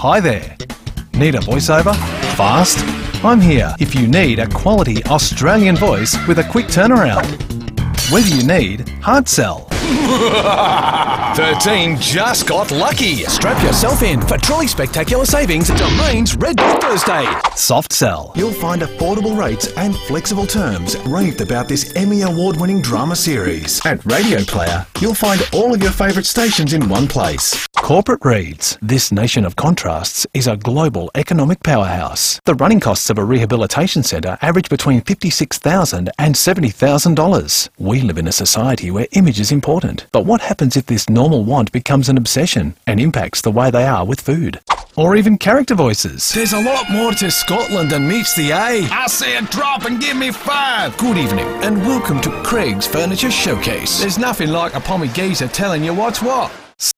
Hi there. Need a voiceover? Fast? I'm here if you need a quality Australian voice with a quick turnaround. Whether you need hard sell. 13 just got lucky. Strap yourself in for truly spectacular savings at Domain's Red Dot Thursday. Soft sell. You'll find affordable rates and flexible terms raved about this Emmy award-winning drama series. At Radio Player, you'll find all of your favourite stations in one place. Corporate reads, this nation of contrasts is a global economic powerhouse. The running costs of a rehabilitation centre average between $56,000 and $70,000. We live in a society where image is important. But what happens if this normal want becomes an obsession and impacts the way they are with food? Or even character voices. There's a lot more to Scotland than meets the eye. I say a drop and give me 5. Good evening and welcome to Craig's Furniture Showcase. There's nothing like a pommy geezer telling you what's what.